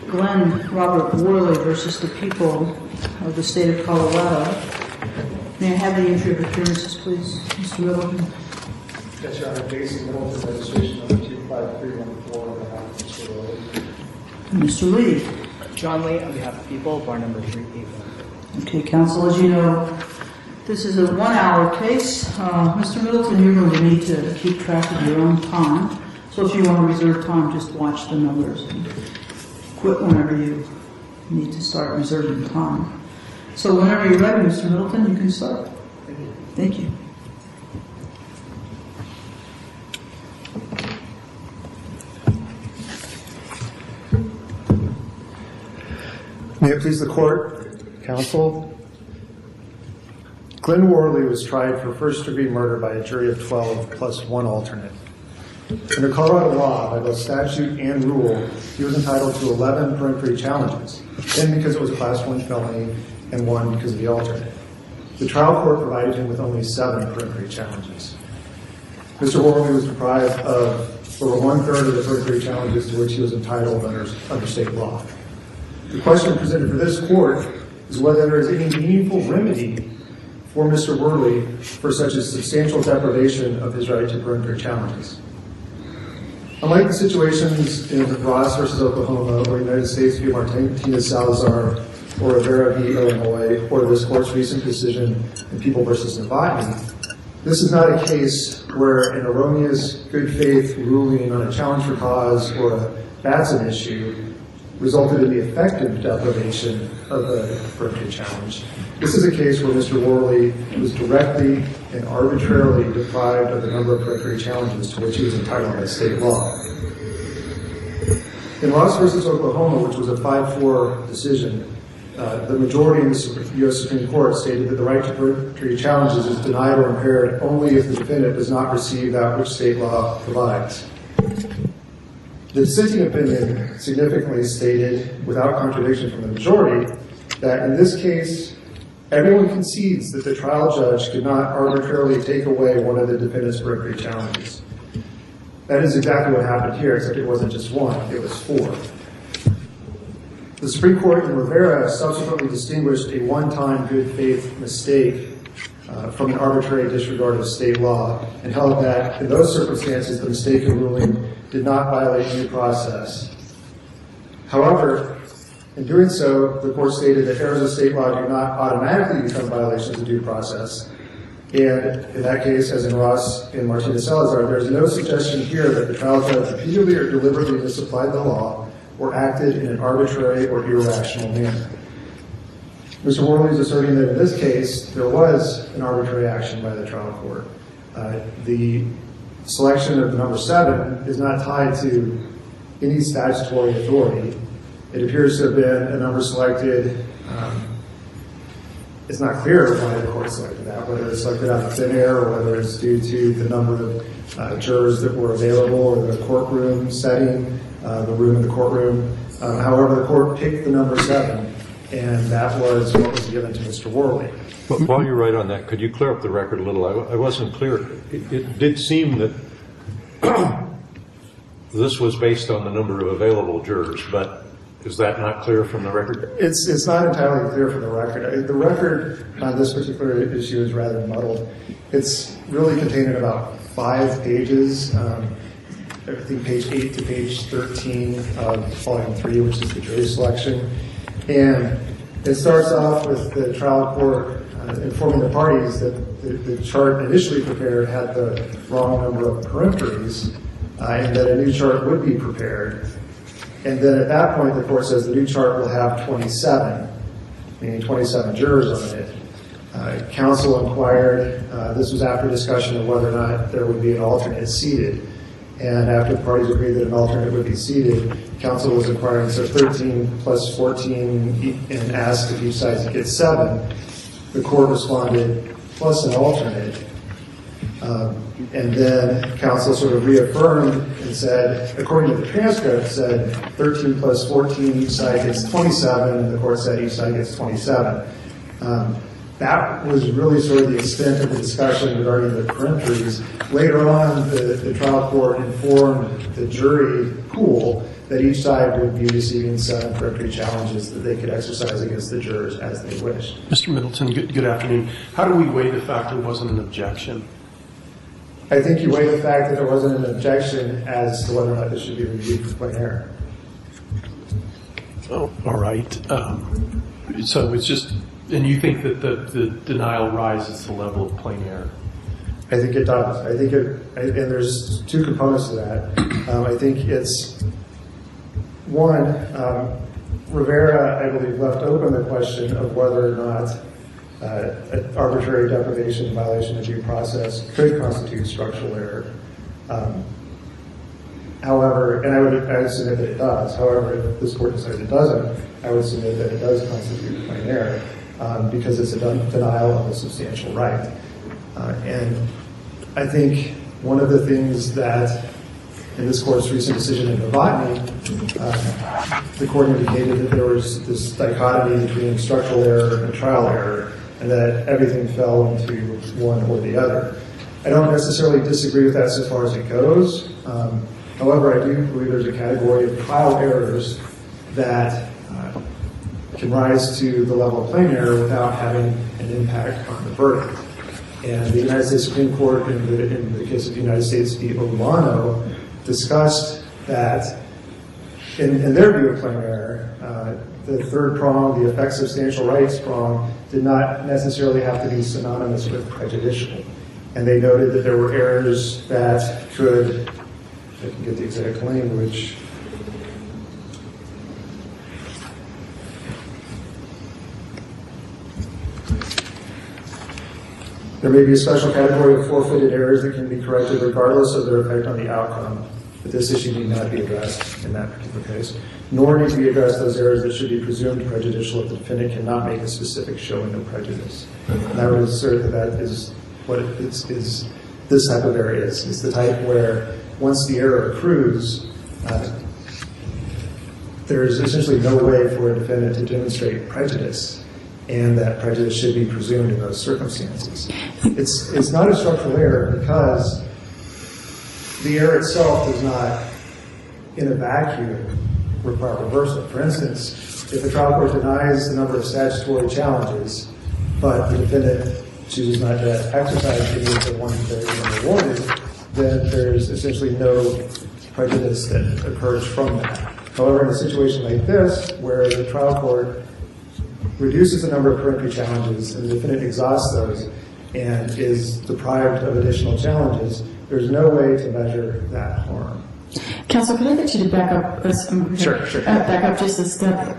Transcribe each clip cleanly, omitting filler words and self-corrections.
Glenn Robert Worley versus the people of the state of Colorado. May I have the entry of appearances, please, Mr. Middleton? Yes, Your Honor. Jason Middleton, registration number 25314 on behalf of Mr. Worley. Mr. Lee. John Lee on behalf of people, bar number 381. Okay, counsel, as you know, this is a 1-hour case. Mr. Middleton, you're going to need to keep track of your own time. So if you want to reserve time, just watch the numbers and quit whenever you need to start reserving time. So whenever you're ready, Mr. Middleton, you can start. Thank you. Thank you. May it please the court, counsel. Glenn Worley was tried for first-degree murder by a jury of 12 plus one alternate. Under Colorado law, by both statute and rule, he was entitled to 11 peremptory challenges, 10 because it was a Class 1 felony and 1 because of the alternate. The trial court provided him with only 7 peremptory challenges. Mr. Worley was deprived of over 1/3 of the peremptory challenges to which he was entitled under state law. The question presented for this court is whether there is any meaningful remedy for Mr. Worley for such a substantial deprivation of his right to peremptory challenges. Unlike the situations in Ross versus Oklahoma, or United States v. Martinez-Salazar, or Rivera v. Illinois, or this court's recent decision in People versus Novotny, this is not a case where an erroneous good faith ruling on a challenge for cause or a Batson issue resulted in the effective deprivation of the peremptory challenge. This is a case where Mr. Worley was directly and arbitrarily deprived of the number of peremptory challenges to which he was entitled by state law. In Ross versus Oklahoma, which was a 5-4 decision, the majority in the U.S. Supreme Court stated that the right to peremptory challenges is denied or impaired only if the defendant does not receive that which state law provides. The dissenting opinion significantly stated, without contradiction from the majority, that in this case, everyone concedes that the trial judge could not arbitrarily take away one of the defendant's peremptory challenges. That is exactly what happened here, except it wasn't just one, it was 4. The Supreme Court in Rivera subsequently distinguished a one-time good faith mistake from an arbitrary disregard of state law and held that in those circumstances the mistaken ruling did not violate due process. However, in doing so, the court stated that errors of state law do not automatically become violations of due process. And in that case, as in Ross and Martinez-Salazar, there is no suggestion here that the trial judge repeatedly or deliberately misapplied the law or acted in an arbitrary or irrational manner. Mr. Worley is asserting that in this case, there was an arbitrary action by the trial court. The selection of number 7 is not tied to any statutory authority. It appears to have been a number selected. It's not clear why the court selected that, whether it's selected out of thin air or whether it's due to the number of jurors that were available or the courtroom setting, the room in the courtroom. However, the court picked the number 7, and that was what was given to Mr. Worley. But while you're right on that, could you clear up the record a little? I wasn't clear. It did seem that this was based on the number of available jurors, but is that not clear from the record? It's not entirely clear from the record. The record on this particular issue is rather muddled. It's really contained in about 5 pages. I think page 8 to page 13 of volume 3, which is the jury selection. And it starts off with the trial court informing the parties that the chart initially prepared had the wrong number of peremptories and that a new chart would be prepared. And then at that point, the court says the new chart will have 27, meaning 27 jurors on it. Counsel inquired, this was after discussion of whether or not there would be an alternate seated. And after the parties agreed that an alternate would be seated, counsel was inquiring, so 13 plus 14, and asked if each side gets 7. The court responded, plus an alternate. And then counsel sort of reaffirmed and said, according to the transcript, said 13 plus 14, each side gets 27, and the court said each side gets 27. That was really sort of the extent of the discussion regarding the peremptories. Later on, the trial court informed the jury pool that each side would be receiving 7 peremptory challenges that they could exercise against the jurors as they wished. Mr. Middleton, good afternoon. How do we weigh the fact there wasn't an objection? I think you weigh the fact that there wasn't an objection as to whether or not this should be reviewed for plain error. Oh, all right. So it's just, and you think that the denial rises to the level of plain error? I think it does. I think and there's 2 components to that. I think it's one, Rivera, I believe, left open the question of whether or not an arbitrary deprivation, violation of due process could constitute structural error. However, and I would submit that it does. However, if this court decides it doesn't, I would submit that it does constitute plain error because it's a denial of a substantial right. And I think one of the things that in this court's recent decision in Novotny, the court indicated that there was this dichotomy between structural error and trial error, and that everything fell into one or the other. I don't necessarily disagree with that so far as it goes. However, I do believe there's a category of trial errors that can rise to the level of plain error without having an impact on the verdict. And the United States Supreme Court, in the case of the United States v. Olano, discussed that in their view of plain error, the third prong, the affect substantial rights prong, did not necessarily have to be synonymous with prejudicial. And they noted that there were errors that could, if I can get the exact language, there may be a special category of forfeited errors that can be corrected regardless of their effect on the outcome, but this issue need not be addressed in that particular case, nor need to be addressed those errors that should be presumed prejudicial if the defendant cannot make a specific showing of prejudice. And I would assert that that is what is this type of error is. It's the type where once the error accrues, there is essentially no way for a defendant to demonstrate prejudice, and that prejudice should be presumed in those circumstances. It's not a structural error because the error itself does not, in a vacuum, require reversal. For instance, if a trial court denies the number of statutory challenges, but the defendant chooses not to exercise any of the ones that are awarded, then there's essentially no prejudice that occurs from that. However, in a situation like this, where the trial court reduces the number of peremptory challenges and the defendant exhausts those and is deprived of additional challenges, there's no way to measure that harm. Counsel, could I get you to back up? Sure. Back up just a step.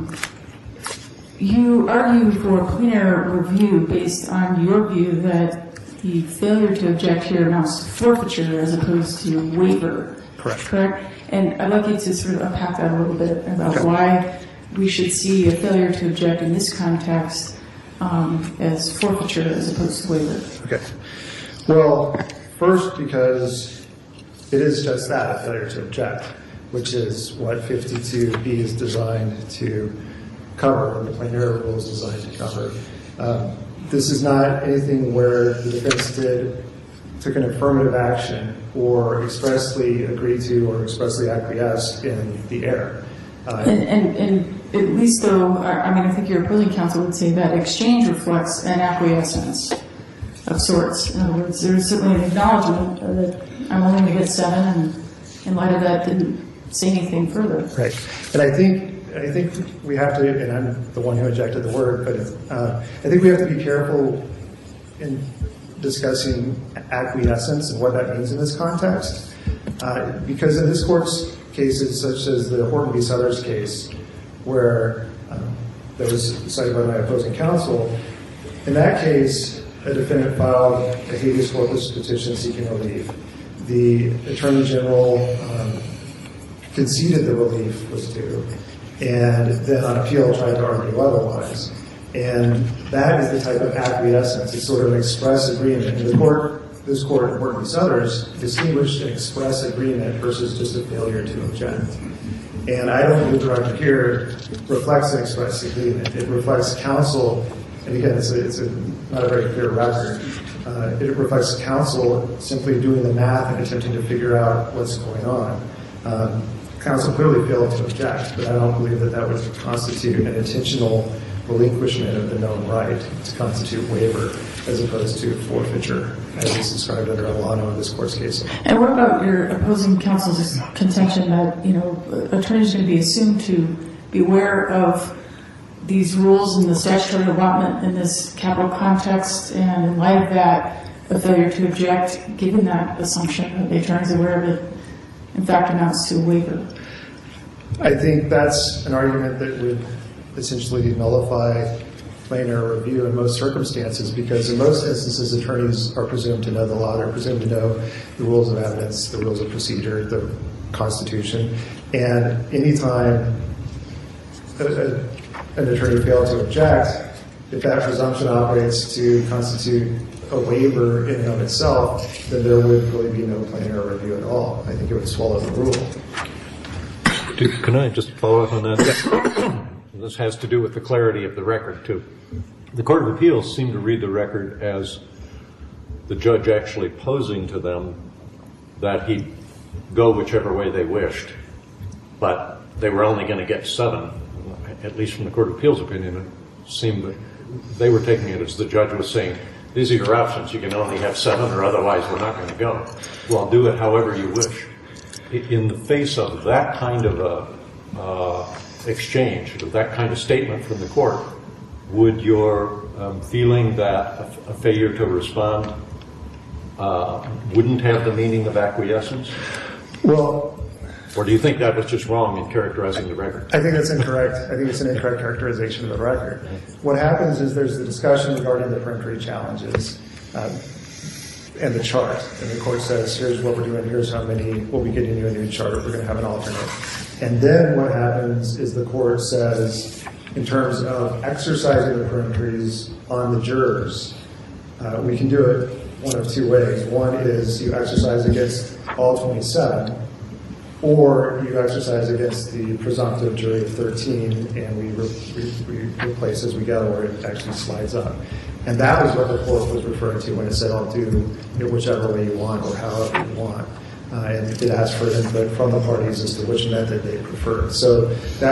You argue for a clean error review based on your view that the failure to object here amounts to forfeiture as opposed to waiver. Correct? And I'd like you to sort of unpack that a little bit about why we should see a failure to object in this context as forfeiture as opposed to waiver. Okay. Well, first, because it is just that, a failure to object, which is what 52B is designed to cover, or the plain error rule is designed to cover. This is not anything where the defense took an affirmative action or expressly agreed to or expressly acquiesced in the error. And at least though, I think your opposing counsel would say that exchange reflects an acquiescence of sorts. In other words, there's certainly an acknowledgement that I'm only going to get 7, and in light of that, didn't say anything further. Right. And I think we have to, and I'm the one who injected the word, but I think we have to be careful in discussing acquiescence and what that means in this context. Because in this court's cases, such as the Horton v. Suthers case, where that was cited by my opposing counsel, in that case, a defendant filed a habeas corpus petition seeking relief. The Attorney General conceded the relief was due, and then on appeal tried to argue otherwise. And that is the type of acquiescence. It's sort of an express agreement. And this court, Horton v. Suthers, distinguished an express agreement versus just a failure to object. And I don't believe the record here reflects an express agreement. It reflects counsel, and again, it's not a very clear record. It reflects counsel simply doing the math and attempting to figure out what's going on. counsel clearly failed to object, but I don't believe that that would constitute an intentional relinquishment of the known right to constitute waiver as opposed to forfeiture, as is described under Alano in this court's case. And what about your opposing counsel's contention that, you know, attorneys are going to be assumed to be aware of these rules and the statutory allotment in this capital context, and in light of that, a failure to object, given that assumption that the attorney is aware of it, in fact amounts to a waiver? I think that's an argument that would essentially nullify plain error review in most circumstances, because in most instances attorneys are presumed to know the law, they're presumed to know the rules of evidence, the rules of procedure, the Constitution, and anytime an attorney fails to object, if that presumption operates to constitute a waiver in and of itself, then there would really be no plain error review at all. I think it would swallow the rule. Can I just follow up on that? This has to do with the clarity of the record, too. The Court of Appeals seemed to read the record as the judge actually posing to them that he'd go whichever way they wished, but they were only going to get 7. At least from the Court of Appeals' opinion, it seemed that they were taking it as the judge was saying, these are your options, you can only have 7 or otherwise we're not going to go. Well, do it however you wish. In the face of that kind of a exchange, of that kind of statement from the court, would your feeling that a failure to respond wouldn't have the meaning of acquiescence? Well, or do you think that was just wrong in characterizing the record? I think that's incorrect. I think it's an incorrect characterization of the record. What happens is there's a discussion regarding the peremptory challenges and the chart. And the court says, here's what we're doing, here's how many, we'll be getting you a new chart, we're going to have an alternate. And then what happens is the court says, in terms of exercising the peremptories on the jurors, we can do it one of 2 ways. One is you exercise against all 27, or you exercise against the presumptive jury of 13, and we replace as we go, where it actually slides up. And that was what the court was referring to when it said, I'll do it whichever way you want or however you want. And it did ask for input from the parties as to which method they preferred. So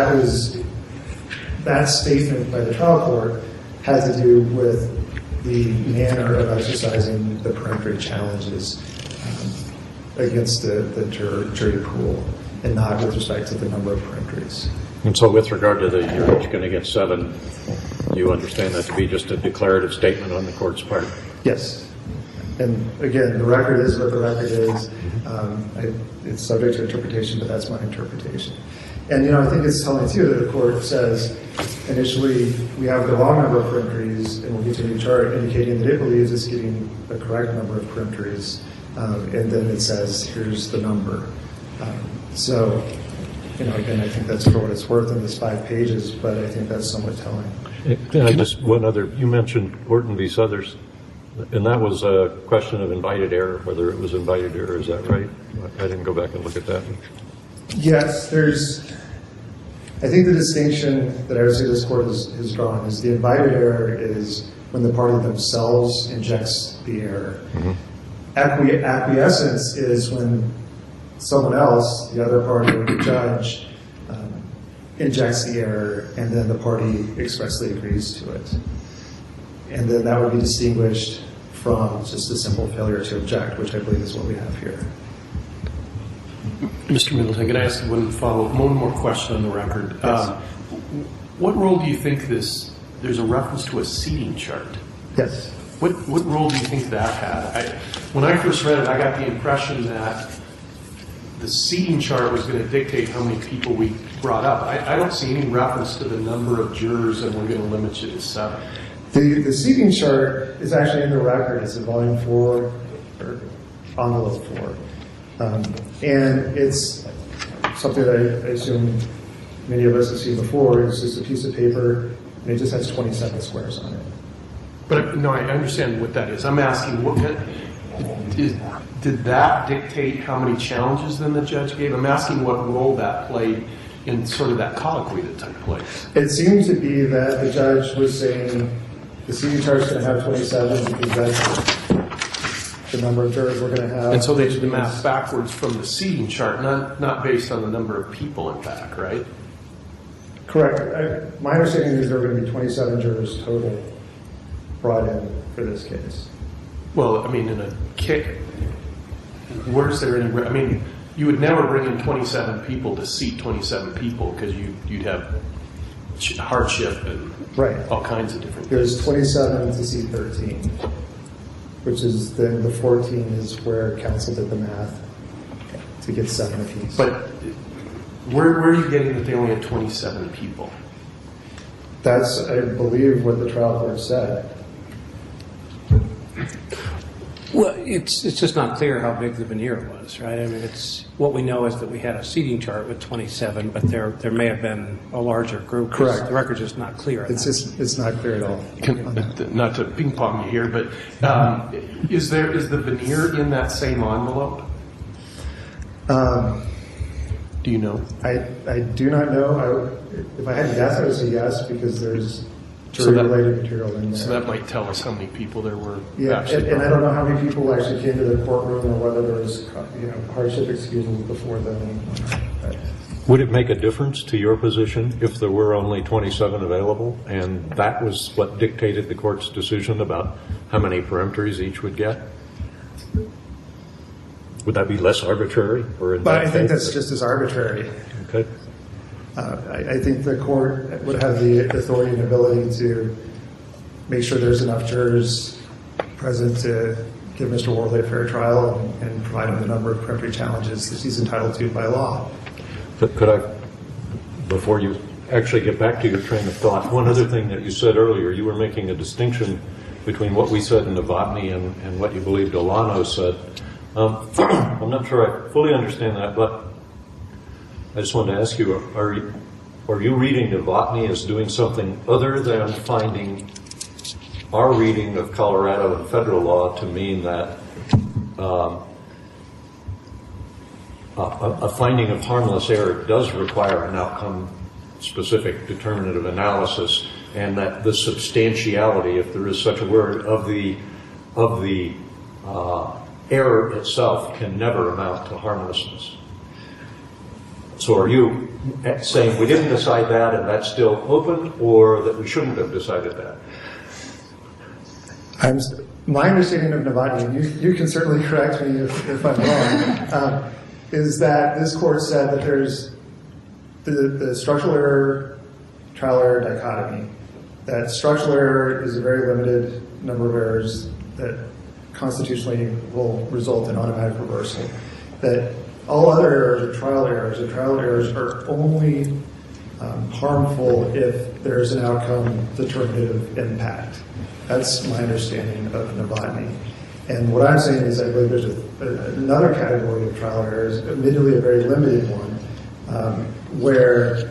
that statement by the trial court had to do with the manner of exercising the peremptory challenges against the jury pool, and not with respect to the number of peremptories. And so with regard to you're each going to get 7, you understand that to be just a declarative statement on the court's part? Yes. And again, the record is what the record is. It's subject to interpretation, but that's my interpretation. And, you know, I think it's telling, too, that the court says, initially, we have the wrong number of peremptories, and we'll get to a new chart indicating that it believes it's getting the correct number of peremptories. And then it says, here's the number. So, you know, again, I think that's for what it's worth in this 5 pages, but I think that's somewhat telling. Just one other, you mentioned Orton v. Southers, and that was a question of invited error, whether it was invited error, is that right? I didn't go back and look at that. Yes, I think the distinction that I would say this court has drawn is the invited error is when the party themselves injects the error. Mm-hmm. Acquiescence is when someone else, the other party or the judge, injects the error, and then the party expressly agrees to it. And then that would be distinguished from just a simple failure to object, which I believe is what we have here. Mr. Middleton, can I ask one more question on the record? Yes. What role do you think there's a reference to a seating chart? Yes. What role do you think that had? When I first read it, I got the impression that the seating chart was going to dictate how many people we brought up. I don't see any reference to the number of jurors, and we're going to limit you to 7. The seating chart is actually in the record. It's in volume 4, or envelope 4. And it's something that I assume many of us have seen before. It's just a piece of paper, and it just has 27 squares on it. But no, I understand what that is. I'm asking, did that dictate how many challenges then the judge gave? I'm asking what role that played in sort of that colloquy that took place. It seemed to be that the judge was saying the seating chart is going to have 27 because that's the number of jurors we're going to have. And so they did the math backwards from the seating chart, not based on the number of people in fact, right? Correct. My understanding is there are going to be 27 jurors total brought in for this case. Well, I mean, in a kick, where's there any, I mean, you would never bring in 27 people to seat 27 people because you'd have hardship and Right. all kinds of different There's things. 27 to seat 13, which is then the 14 is where council did the math to get 7 apiece. But where are you getting that they only had 27 people? That's, I believe, what the trial court said. Well, it's just not clear how big the veneer was, right? I mean, it's what we know is that we had a seating chart with 27, but there may have been a larger group. Correct. The record's just not clear. on that. It's not clear at all. Not to ping pong you here, but is the veneer in that same envelope? Do you know? I do not know. If I had to guess, I would say yes, because there's jury-related material in there. So that might tell us how many people there were. Yeah, actually and I don't know how many people actually came to the courtroom or whether there was, hardship excuses before then. Would it make a difference to your position if there were only 27 available, and that was what dictated the court's decision about how many peremptories each would get? Would that be less arbitrary? Or in But that I think case? that's just as arbitrary. Okay. I think the court would have the authority and ability to make sure there's enough jurors present to give Mr. Worley a fair trial and provide him the number of peremptory challenges that he's entitled to by law. But could I, before you actually get back to your train of thought, one other thing that you said earlier, you were making a distinction between what we said in Novotny and what you believe Delano said. I'm not sure I fully understand that, but I just wanted to ask you, are you reading Novotny as doing something other than finding our reading of Colorado and federal law to mean that a finding of harmless error does require an outcome-specific determinative analysis, and that the substantiality, if there is such a word, of the error itself can never amount to harmlessness? So are you saying we didn't decide that and that's still open, or that we shouldn't have decided that? My understanding of Novotny, you can certainly correct me if I'm wrong, is that this court said that there's the structural error, trial error dichotomy. That structural error is a very limited number of errors that constitutionally will result in automatic reversal. That all other errors are trial errors, and trial errors are only harmful if there's an outcome determinative impact. That's my understanding of Novotny. And what I'm saying is I believe there's another category of trial errors, admittedly a very limited one, where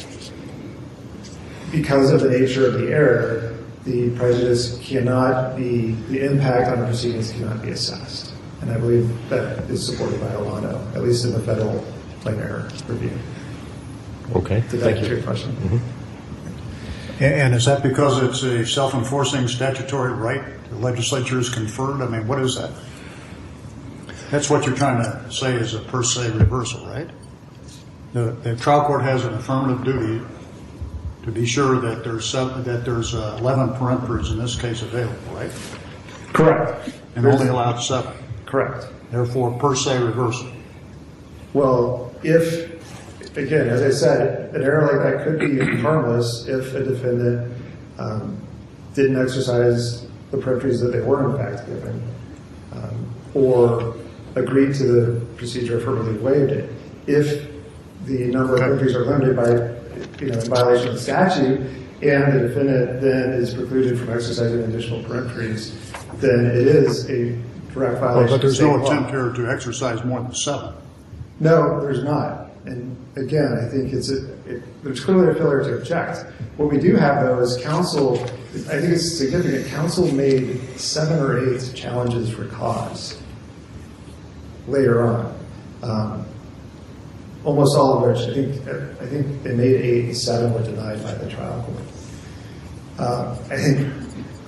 because of the nature of the error, the prejudice cannot be, the impact on the proceedings cannot be assessed. And I believe that is supported by Alano, at least in the federal plain error review. Okay, Did that thank answer you. your question? Mm-hmm. And is that because it's a self-enforcing statutory right the legislature has conferred? I mean, what is that? That's what you're trying to say is a per se reversal, right? The trial court has an affirmative duty to be sure that there's 11 peremptories in this case available, right? Correct. And only allowed 7. Correct. Therefore, per se reversal. Well, if, again, as I said, an error like that could be harmless if a defendant didn't exercise the peremptories that they were in fact given, or agreed to the procedure, affirmatively waived it. If the number of peremptories are limited by, in violation of the statute, and the defendant then is precluded from exercising additional peremptories, then it is a direct violation But of there's state no law. attempt here to exercise more than 7. No, there's not. And again, I think there's clearly a failure to object. What we do have, though, is counsel, I think it's significant, counsel made 7 or 8 challenges for cause later on. Almost all of which, I think they made 8 and 7 were denied by the trial court. I think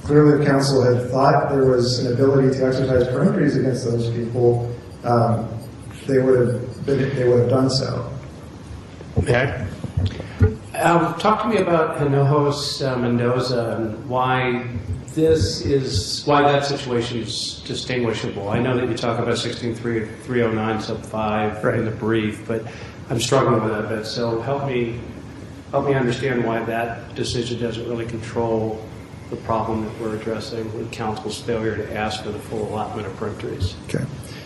Clearly, if counsel had thought there was an ability to exercise peremptories against those people, they would have done so. Okay. Talk to me about Hinojos Mendoza and why that situation is distinguishable. I know that you talk about 16.309 sub 5 in the brief, but I'm struggling with that a bit. So help me understand why that decision doesn't really control the problem that we're addressing with counsel's failure to ask for the full allotment of peremptories. Okay.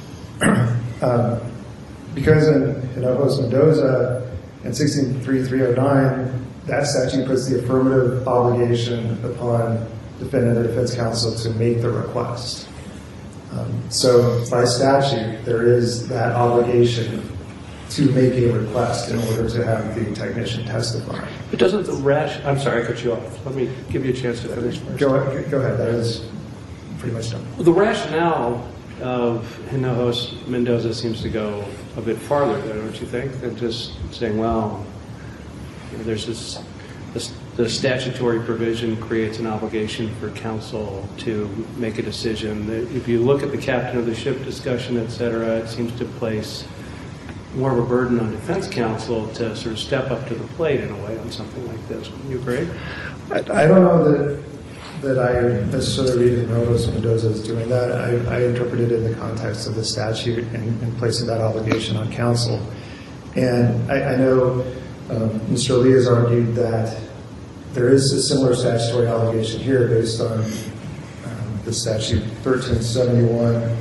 Because in Hinojos Mendoza and 16.309, that statute puts the affirmative obligation upon defendant or defense counsel to make the request. So by statute, there is that obligation to make a request in order to have the technician testify. But doesn't the I'm sorry, I cut you off. Let me give you a chance to finish first. Go ahead. That is pretty much done. The rationale of Hinojos Mendoza seems to go a bit farther, don't you think, than just saying, well, there's the statutory provision creates an obligation for counsel to make a decision. If you look at the captain of the ship discussion, et cetera, it seems to place more of a burden on defense counsel to sort of step up to the plate in a way on something like this. Wouldn't you agree? I don't know that I necessarily read Hinojos Mendoza as doing that. I interpret it in the context of the statute and placing that obligation on counsel. And I know Mr. Lee has argued that there is a similar statutory obligation here based on the statute 1371.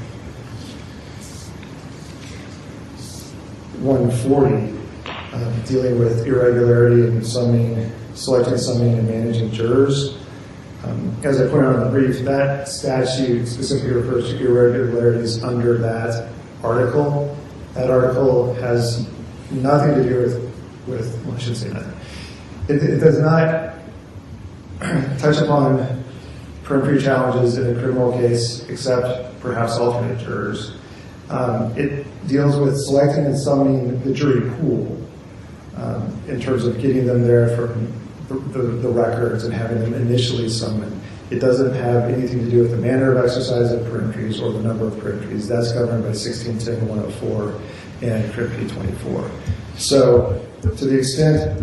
140, dealing with irregularity in selecting, summing, and managing jurors. As I pointed out in the brief, that statute specifically refers to irregularities under that article. That article has nothing to do with well, I shouldn't say that. It does not touch upon peremptory challenges in a criminal case, except perhaps alternate jurors. It deals with selecting and summoning the jury pool in terms of getting them there from the records and having them initially summoned. It doesn't have anything to do with the manner of exercise of peremptories or the number of peremptories. That's governed by 1610-104 and Crypt 24. So to the extent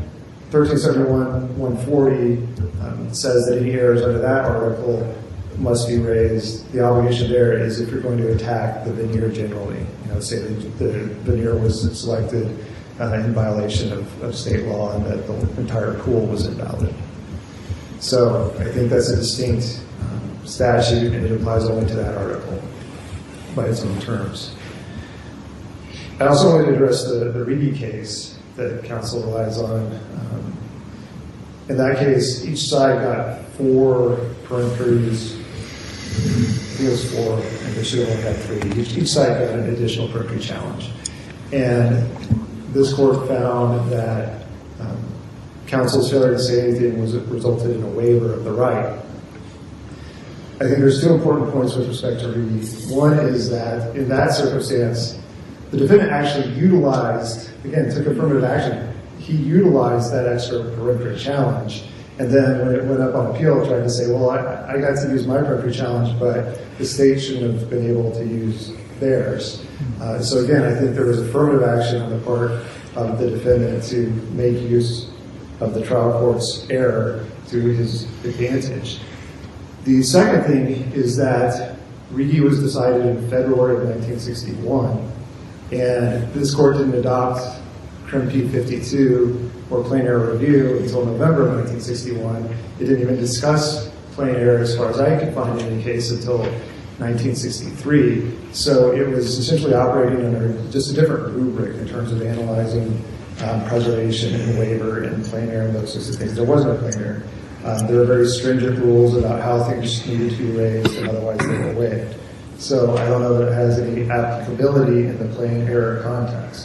1371-140 says that any errors under that article must be raised, the obligation there is if you're going to attack the veneer generally. Say that the veneer was selected in violation of state law and that the entire pool was invalid. So I think that's a distinct statute and it applies only to that article by its own terms. I also wanted to address the Reedy case that counsel relies on. In that case, each side got 4 peremptories. I think it was 4, and they should have only had 3. Each side got an additional peremptory challenge. And this court found that counsel's failure to say anything resulted in a waiver of the right. I think there's 2 important points with respect to Reedy. One is that in that circumstance, the defendant actually took affirmative action. He utilized that extra peremptory challenge. And then when it went up on appeal, tried to say, well, I got to use my peremptory challenge, but the state shouldn't have been able to use theirs. So again, I think there was affirmative action on the part of the defendant to make use of the trial court's error to his advantage. The second thing is that Reedy was decided in February of 1961, and this court didn't adopt Crim P52 or plain error review until November of 1961. It didn't even discuss plain error as far as I could find in any case until 1963. So it was essentially operating under just a different rubric in terms of analyzing preservation and waiver and plain error and those sorts of things. There was no plain error. There were very stringent rules about how things needed to be raised and otherwise they were waived. So I don't know that it has any applicability in the plain error context.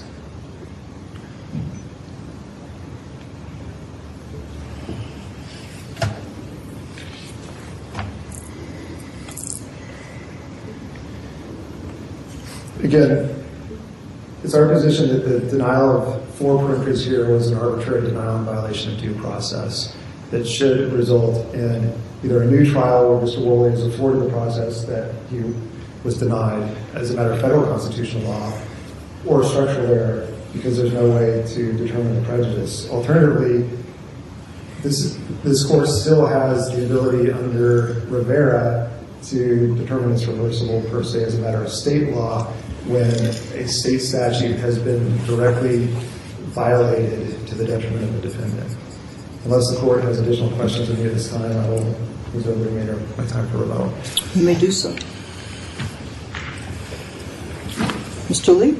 Again, it's our position that the denial of 4 peremptories here was an arbitrary denial in violation of due process. that should result in either a new trial where Mr. Worley is afforded the process that he was denied as a matter of federal constitutional law, or structural error because there's no way to determine the prejudice. Alternatively, this court still has the ability under Rivera to determine it's reversible per se as a matter of state law when a state statute has been directly violated to the detriment of the defendant. Unless the court has additional questions of me at this time, I will reserve the remainder of my time for rebuttal. You may do so. Mr. Lee?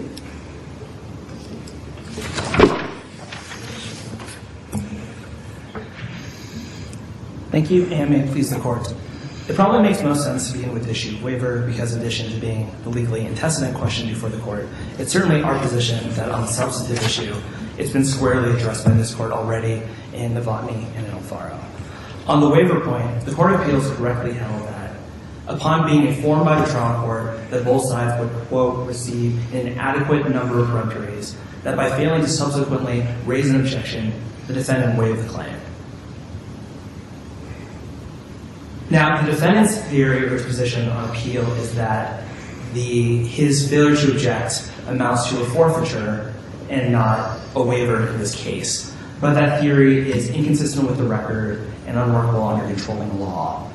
Thank you, and may it please the court. It probably makes most sense to begin with the issue of waiver because in addition to being the legally antecedent question before the court, it's certainly our position that on the substantive issue, it's been squarely addressed by this court already in Novotny and in Alfaro. On the waiver point, the Court of Appeals correctly held that upon being informed by the trial court that both sides would, quote, receive an inadequate number of peremptories, that by failing to subsequently raise an objection, the defendant waived the claim. Now, the defendant's theory or his position on appeal is that his failure to object amounts to a forfeiture and not a waiver in this case. But that theory is inconsistent with the record and unworkable under controlling law.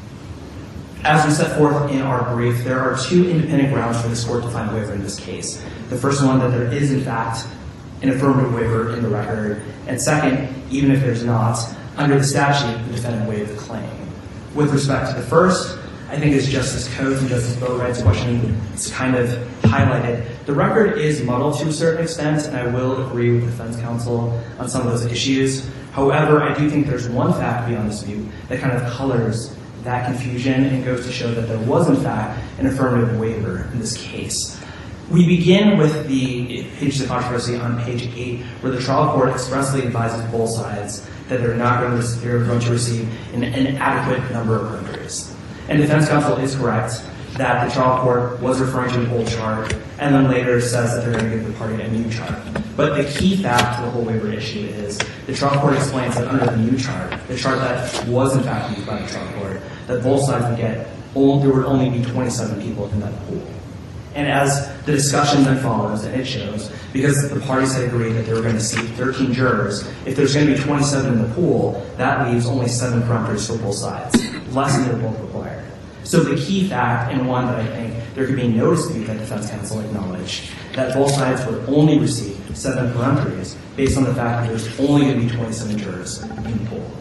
As we set forth in our brief, there are two independent grounds for this court to find waiver in this case. The first one, that there is in fact an affirmative waiver in the record. And second, even if there's not, under the statute, the defendant waived the claim. With respect to the first, I think as Justice Coates and Justice Boatwright's question is kind of highlighted, the record is muddled to a certain extent, and I will agree with the defense counsel on some of those issues. However, I do think there's one fact beyond dispute that kind of colors that confusion and goes to show that there was, in fact, an affirmative waiver in this case. We begin with the page of controversy on page 8, where the trial court expressly advises both sides that they're going to receive an inadequate number of peremptories. And defense counsel is correct that the trial court was referring to an old chart and then later says that they're going to give the party a new chart. But the key fact to the whole waiver issue is the trial court explains that under the new chart, the chart that was in fact used by the trial court, that both sides would get, there would only be 27 people in that pool. And as the discussion then follows, and it shows, because the parties had agreed that they were going to seat 13 jurors, if there's going to be 27 in the pool, that leaves only 7 peremptories for both sides, less than they're both required. So the key fact, and one that I think there could be no dispute that defense counsel acknowledged, that both sides would only receive 7 peremptories based on the fact that there's only going to be 27 jurors in the pool.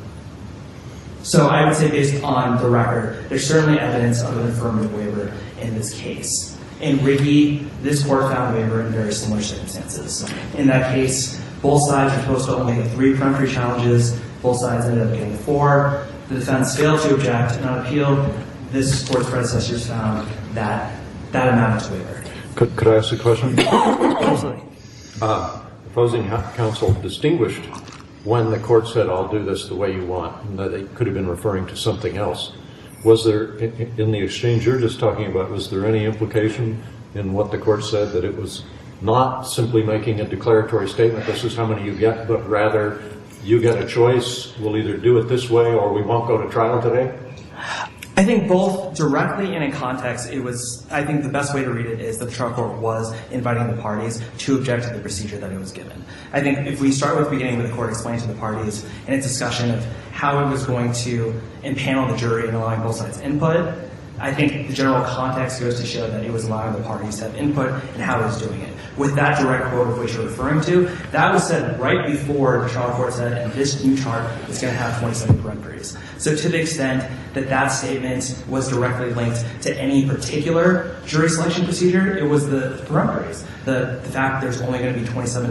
So I would say based on the record, there's certainly evidence of an affirmative waiver in this case. In Rigby, this court found waiver in very similar circumstances. In that case, both sides were supposed to only have 3 peremptory challenges. Both sides ended up getting 4. The defense failed to object, and on appeal, this court's predecessors found that that amounted to waiver. Could I ask a question? Absolutely. Opposing counsel distinguished when the court said, I'll do this the way you want, and that it could have been referring to something else. Was there, in the exchange you're just talking about, was there any implication in what the court said that it was not simply making a declaratory statement, this is how many you get, but rather you get a choice, we'll either do it this way or we won't go to trial today? I think both directly and in context, I think the best way to read it is that the trial court was inviting the parties to object to the procedure that it was given. I think if we start with the beginning with the court explaining to the parties in its discussion of how it was going to impanel the jury and allowing both sides input, I think the general context goes to show that it was allowing the parties to have input and how it was doing it. With that direct quote of which you're referring to, that was said right before the trial court said, and this new chart is going to have 27 peremptories. So to the extent that that statement was directly linked to any particular jury selection procedure, it was the peremptories. The fact that there's only going to be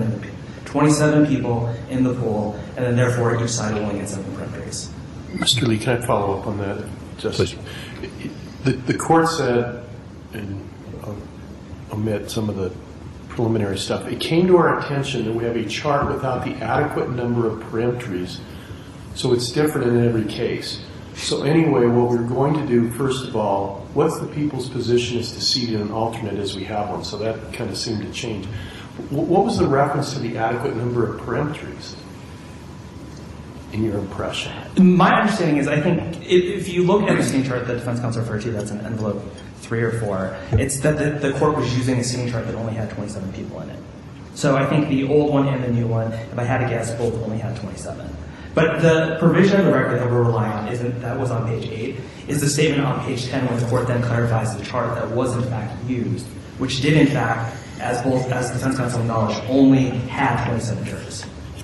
27 people in the pool, and then therefore each side will only get 7 peremptories. Mr. Lee, can I follow up on that? Justice? The court said, and I'll omit some of the preliminary stuff, it came to our attention that we have a chart without the adequate number of peremptories, so it's different in every case. So anyway, what we're going to do, first of all, what's the people's position is to seat in an alternate as we have one, so that kind of seemed to change. What was the reference to the adequate number of peremptories? in your impression? My understanding is, I think, if you look at the seating chart that defense counsel referred to, that's in envelope 3 or 4, it's that the court was using a seating chart that only had 27 people in it. So I think the old one and the new one, if I had to guess, both only had 27. But the provision of the record that we're relying on, that was on page 8, is the statement on page 10 where the court then clarifies the chart that was in fact used, which did in fact, as defense counsel acknowledged, only had 27 jurors.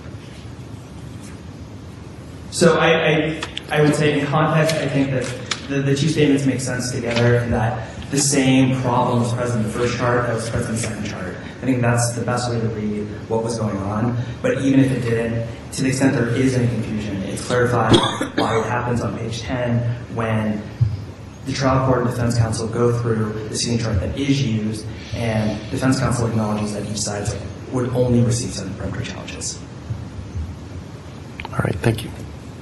So I would say in context, I think that the two statements make sense together, and that the same problem was present in the first chart that was present in the second chart. I think that's the best way to read what was going on. But even if it didn't, to the extent there is any confusion, it's clarified why it happens on page 10 when the trial court and defense counsel go through the seating chart that is used, and defense counsel acknowledges that each side would only receive 7 peremptory challenges. All right, thank you.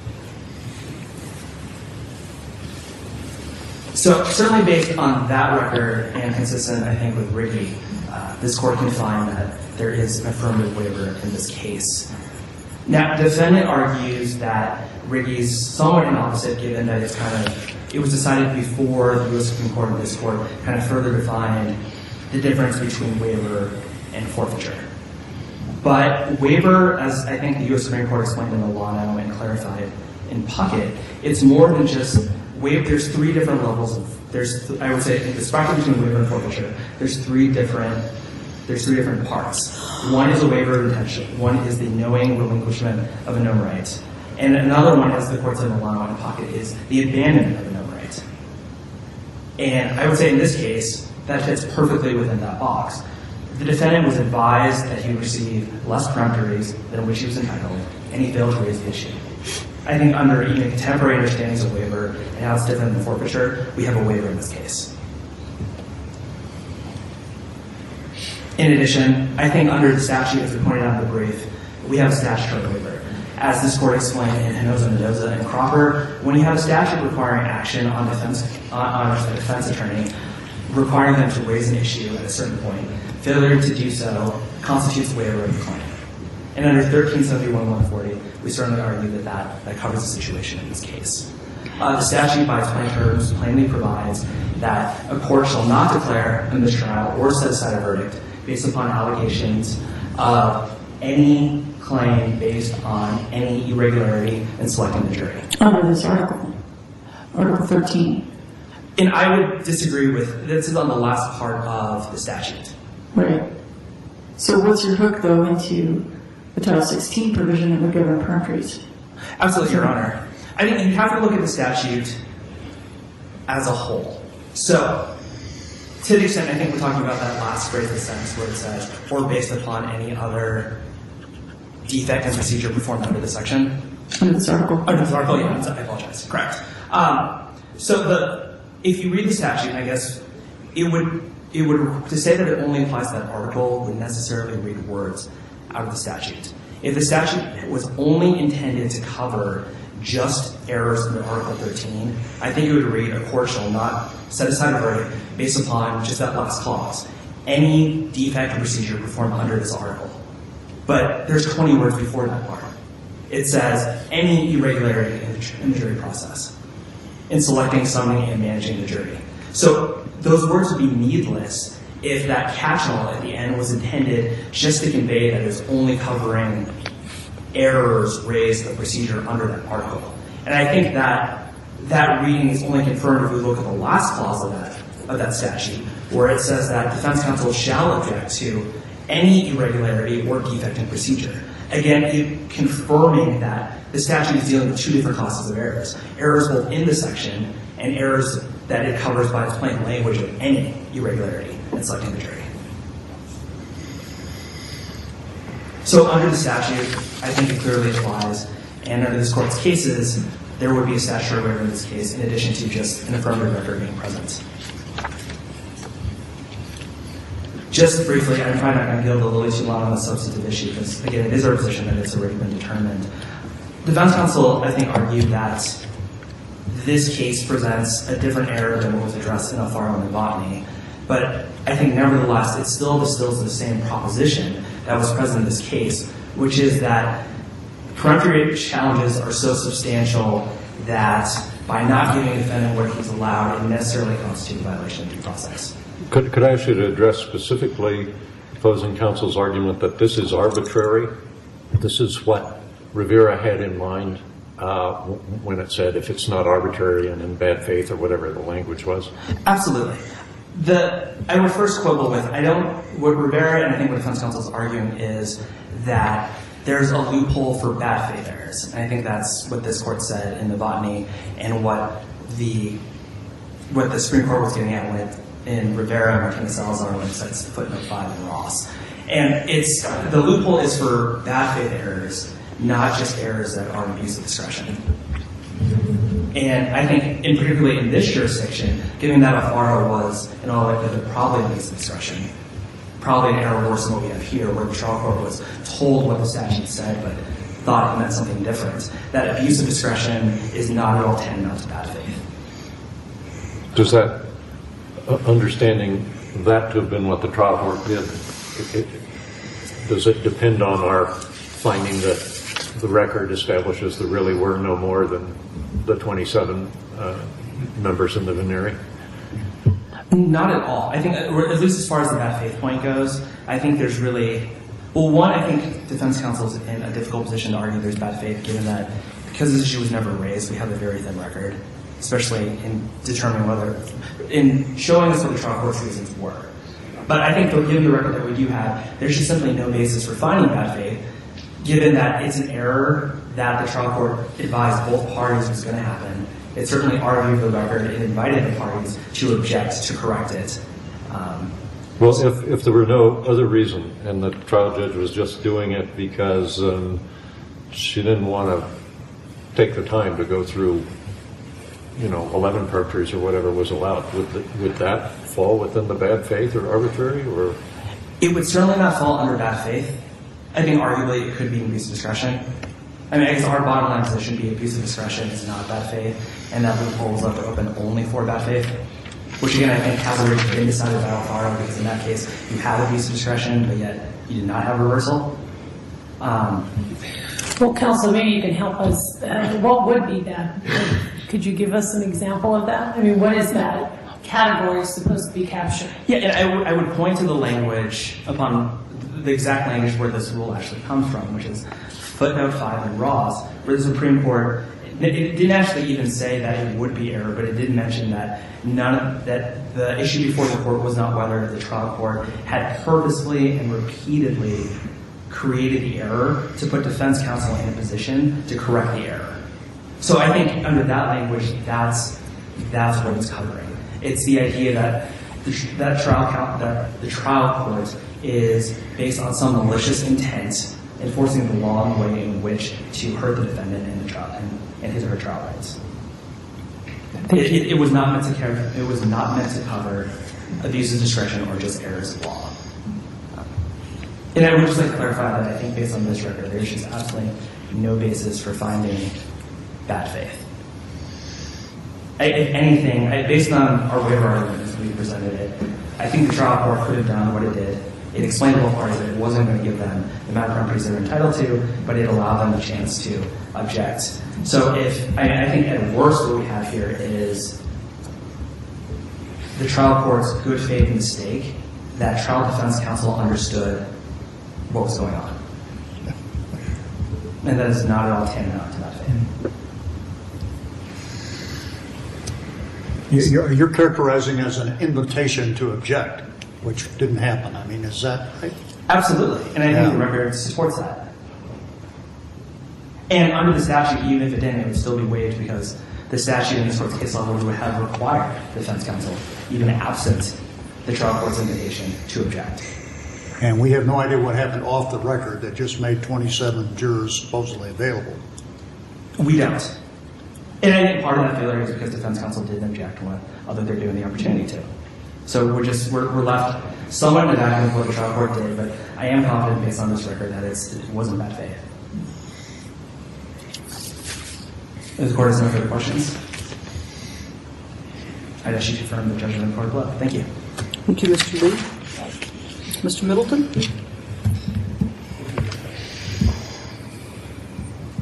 So certainly based on that record and consistent, I think, with Rigby, this court can find that there is an affirmative waiver in this case. Now, the defendant argues that Rigby's somewhat inopposite, given that it was decided before the U.S. Supreme Court and this court kind of further defined the difference between waiver and forfeiture. But waiver, as I think the U.S. Supreme Court explained in Milano and clarified in Puckett, it's more than just waiver. There's 3 different levels of, I would say, the spectrum between waiver and forfeiture, there's three different parts. One is a waiver of intention. One is the knowing relinquishment of a known right. And another one, as the court said in Milano and Puckett, is the abandonment of a known right. And I would say in this case, that fits perfectly within that box. The defendant was advised that he would receive less peremptories than which he was entitled, and he failed to raise the issue. I think under even contemporary understandings of waiver and how it's different than forfeiture, we have a waiver in this case. In addition, I think under the statute, as we pointed out in the brief, we have a statutory waiver. As this court explained in Hinojosa, Mendoza, and Cropper, when you have a statute requiring action on a defense attorney, requiring them to raise an issue at a certain point, failure to do so constitutes a waiver of the claim. And under 1371-140, we certainly argue that covers the situation in this case. The statute, by its plain terms, plainly provides that a court shall not declare a mistrial or set aside a verdict based upon allegations of any claim based on any irregularity in selecting the jury. Under this article, Article 13. And I would disagree with, this is on the last part of the statute. Right. So what's your hook, though, into the Title 16 provision that would govern peremptories? Absolutely, Your Honor. I think you have to look at the statute as a whole. So, to the extent I think we're talking about that last phrase of the sentence where it says, or based upon any other defect in procedure performed under this section. Under this article? Under this article, yeah, I apologize. Correct. If you read the statute, I guess it would, to say that it only applies to that article would necessarily read words out of the statute. If the statute was only intended to cover just errors in Article 13, I think it would read, a court shall not set aside a verdict based upon just that last clause. Any defect in procedure performed under this article. But there's 20 words before that part. It says, any irregularity in the jury process, in selecting, summoning, and managing the jury. So those words would be needless if that catch-all at the end was intended just to convey that it was only covering errors raised in the procedure under that article. And I think that reading is only confirmed if we look at the last clause of that statute, where it says that defense counsel shall object to any irregularity or defect in procedure. Again, confirming that the statute is dealing with 2 different classes of errors. Errors both in the section and errors that it covers by its plain language of any irregularity in selecting the jury. So under the statute, I think it clearly applies. And under this court's cases, there would be a statutory waiver in this case, in addition to just an affirmative record being present. Just briefly, I'm probably not going to go a little too long on the substantive issue, because, again, it is our position that it's already been determined. Defense counsel, I think, argued that this case presents a different error than what was addressed in Alfaro and Novotny. But I think, nevertheless, it still distills the same proposition that was present in this case, which is that peremptory challenges are so substantial that by not giving a defendant what he's allowed, it necessarily constitutes a violation of due process. Could I ask you to address specifically opposing counsel's argument that this is arbitrary? This is what Rivera had in mind when it said if it's not arbitrary and in bad faith or whatever the language was? Absolutely. I would first quibble with, what Rivera and I think what defense counsel is arguing is that there's a loophole for bad faith errors. And I think that's what this court said in the Botany and what the Supreme Court was getting at with in Rivera, Martinez Salazar, when it cites footnote 5 in Ross. And the loophole is for bad faith errors, not just errors that are abuse of discretion. And I think, in particularly in this jurisdiction, given that Alfaro was, in all likelihood, probably abuse of discretion, probably an error worse than what we have here, where the trial court was told what the statute said, but thought it meant something different, that abuse of discretion is not at all tantamount to bad faith. Does that, understanding that to have been what the trial court did, does it depend on our finding that the record establishes there really were no more than the 27 members in the veneering? Not at all. I think, at least as far as the bad faith point goes, I think there's really, well, one, I think defense counsel is in a difficult position to argue there's bad faith, given that because this issue was never raised, we have a very thin record, especially in determining in showing us what the trial court's reasons were. But I think, given the record that we do have, there's just simply no basis for finding bad faith, given that it's an error that the trial court advised both parties was going to happen. It certainly argued the record and invited the parties to object to correct it. Well, if there were no other reason and the trial judge was just doing it because she didn't want to take the time to go through, 11 perjuries or whatever was allowed, would that fall within the bad faith or arbitrary? Or it would certainly not fall under bad faith. I think arguably it could be abuse of discretion. I guess our bottom line position would be abuse of discretion is not bad faith, and that loophole is left open only for bad faith, which again I think has already been decided by Alfaro, because in that case you have abuse of discretion, but yet you did not have reversal. Well, counsel, maybe you can help us. What would be that? Could you give us an example of that? What is that category supposed to be captured? Yeah, and I would point to the language upon the exact language where this rule actually comes from, which is footnote 5 in Ross, where the Supreme Court, it didn't actually even say that it would be error, but it did mention that that the issue before the court was not whether the trial court had purposely and repeatedly created the error to put defense counsel in a position to correct the error. So I think under that language, that's what it's covering. It's the idea that the trial court is based on some malicious intent, enforcing the law in a way in which to hurt the defendant in the trial and his or her trial rights. It was not meant to cover abuse of discretion or just errors of law. And I would just like to clarify that I think based on this record, there's just absolutely no basis for finding bad faith. If anything, based on our waiver argument as we presented it, I think the trial court could have done what it did. It explained to both parties that it wasn't going to give them the amount of remedies they were entitled to, but it allowed them the chance to object. So I think at worst what we have here is the trial court's good faith mistake that trial defense counsel understood what was going on. And that is not at all tantamount to bad faith. You're characterizing it as an invitation to object, which didn't happen. Is that right? Absolutely. And I think the record supports that. And under the statute, even if it didn't, it would still be waived because the statute in this court's case law would have required defense counsel, even absent the trial court's invitation, to object. And we have no idea what happened off the record that just made 27 jurors supposedly available. We don't. And I think part of that failure is because defense counsel didn't object when they're given the opportunity to. So we're left somewhat in the vacuum of what the trial court did, but I am confident based on this record that it wasn't bad faith. If the court has no further questions, I'd ask you to confirm the judgment of the court below. Thank you. Thank you, Mr. Lee. Mr. Middleton?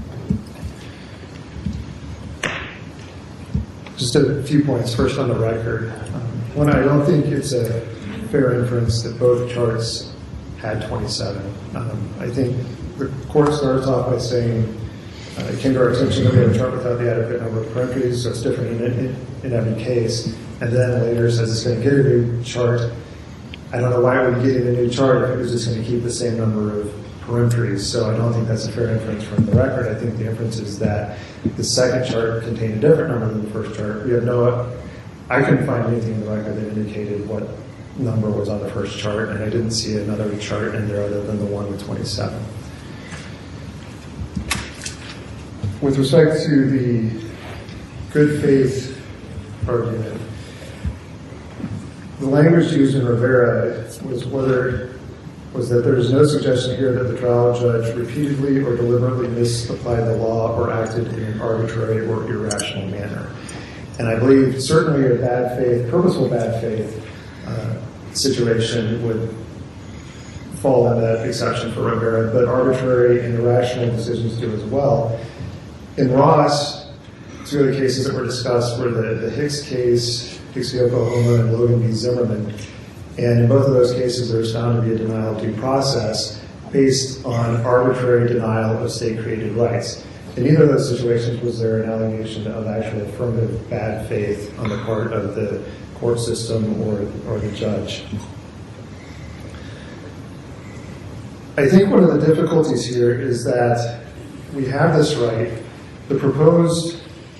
Just a few points. First on the record. One, I don't think it's a fair inference that both charts had 27. I think the court starts off by saying it came to our attention that we had a chart without the adequate number of parentheses, so it's different in every case. And then later says it's going to get a new chart. I don't know why it would get a new chart if it was just going to keep the same number of parentheses, so I don't think that's a fair inference from the record. I think the inference is that the second chart contained a different number than the first chart. I couldn't find anything in the record that indicated what number was on the first chart, and I didn't see another chart in there other than the one with 27. With respect to the good faith argument, the language used in Rivera was that there is no suggestion here that the trial judge repeatedly or deliberately misapplied the law or acted in an arbitrary or irrational manner. And I believe certainly a bad faith, purposeful bad faith situation would fall in that exception for Rivera, but arbitrary and irrational decisions do as well. In Ross, two of the cases that were discussed were the Hicks case, Hicks v. Oklahoma, and Logan v. Zimmerman. And in both of those cases, there was found to be a denial of due process based on arbitrary denial of state-created rights. In neither of those situations was there an allegation of actual affirmative bad faith on the part of the court system or the judge. I think one of the difficulties here is that we have this right. The proposed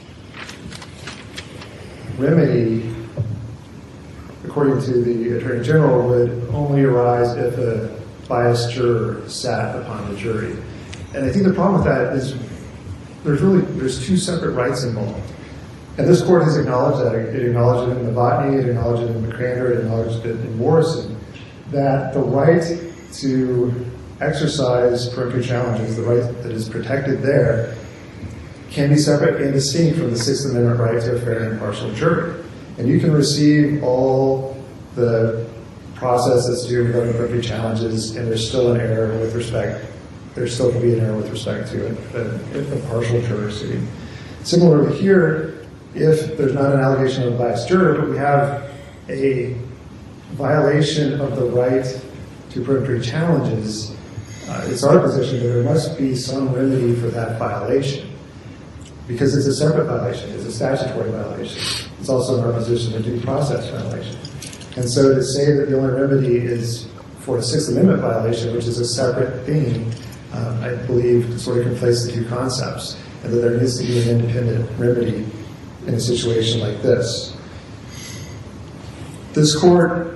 remedy, according to the Attorney General, would only arise if a biased juror sat upon the jury. And I think the problem with that is there's two separate rights involved. And this court has acknowledged that. It acknowledged it in Novotny, it acknowledged it in McCrander, it acknowledged it in Morrison, that the right to exercise peremptory challenges, the right that is protected there, can be separate and distinct from the Sixth Amendment right to a fair and impartial jury. And you can receive all the process that's due regarding peremptory challenges, and there's still an error with respect, there still can be an error with respect to a partial jury suit. Similarly here, if there's not an allegation of a biased juror, but we have a violation of the right to peremptory challenges, it's our position that there must be some remedy for that violation, because it's a separate violation, it's a statutory violation. It's also in our position a due process violation. And so to say that the only remedy is for a Sixth Amendment violation, which is a separate thing, I believe sort of conflates the two concepts, and that there needs to be an independent remedy in a situation like this. This court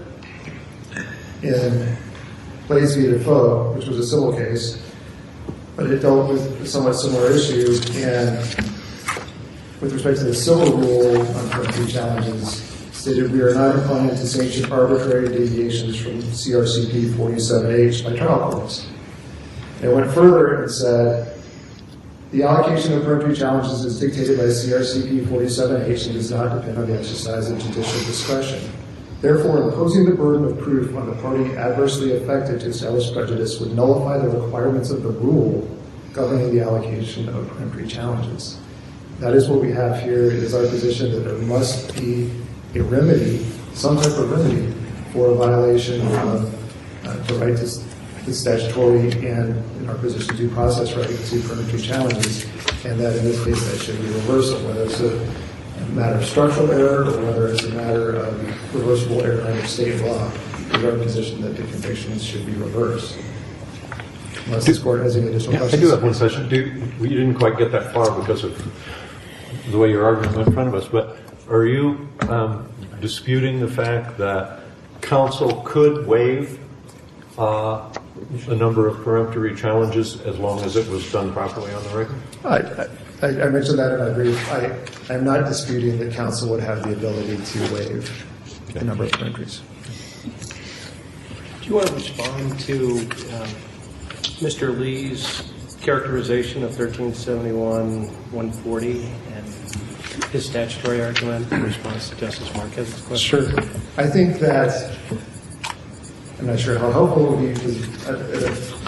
in Blaze v. Defoe, which was a civil case, but it dealt with a somewhat similar issue, and with respect to the civil rule on peremptory challenges, stated we are not inclined to sanction arbitrary deviations from CRCP 47H by trial courts. It went further and said, the allocation of peremptory challenges is dictated by CRCP 47H and does not depend on the exercise of judicial discretion. Therefore, imposing the burden of proof on the party adversely affected to establish prejudice would nullify the requirements of the rule governing the allocation of peremptory challenges. That is what we have here. It is our position that there must be a remedy, some type of remedy, for a violation of the right to statutory and, in our position, due process right to peremptory challenges, and that in this case that should be reversal, whether it's a matter of structural error or whether it's a matter of reversible error under state law. It is our position that the convictions should be reversed. Unless this court has any additional questions. I do have one question. We didn't quite get that far because of the way your argument went in front of us, but are you disputing the fact that counsel could waive a number of peremptory challenges as long as it was done properly on the record? I mentioned that in my brief. I'm not disputing that counsel would have the ability to waive a number of peremptories. Do you want to respond to Mr. Lee's characterization of 1371-140 and his statutory argument in response to Justice Marquez's question? Sure. I think that, I'm not sure how helpful it would be, because at a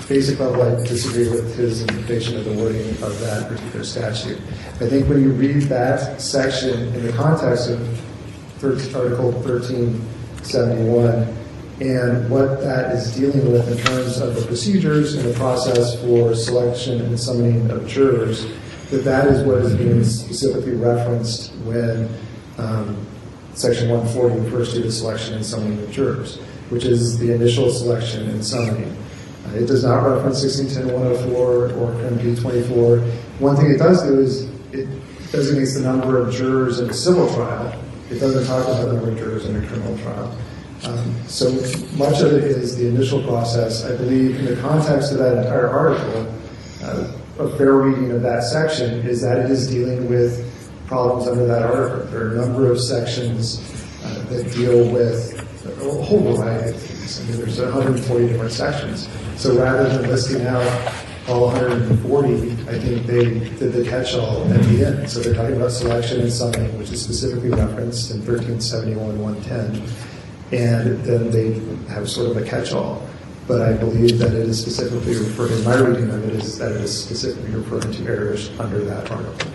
basic level, I disagree with his interpretation of the wording of that particular statute. I think when you read that section in the context of Article 1371 and what that is dealing with in terms of the procedures and the process for selection and summoning of jurors, that is what is being specifically referenced when Section 140 refers to the selection and summoning of jurors, which is the initial selection and summoning. It does not reference 1610-104 or CRIM 24. One thing it does do is it designates the number of jurors in a civil trial. It doesn't talk about the number of jurors in a criminal trial. So much of it is the initial process. I believe in the context of that entire article, a fair reading of that section is that it is dealing with problems under that article. There are a number of sections that deal with a whole variety of things. I mean, there's 140 different sections. So rather than listing out all 140, I think they did the catch-all at the end. So they're talking about selection and summoning, which is specifically referenced in 1371-110. And then they have sort of a catch-all. But I believe that it is specifically referring, in my reading of it, is that it is specifically referring to areas under that article.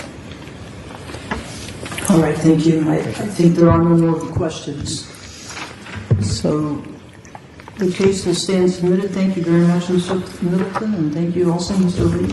All right, thank you. I think there are no more questions. So the case will stand submitted. Thank you very much, Mr. Middleton, and thank you also, Mr. Lee.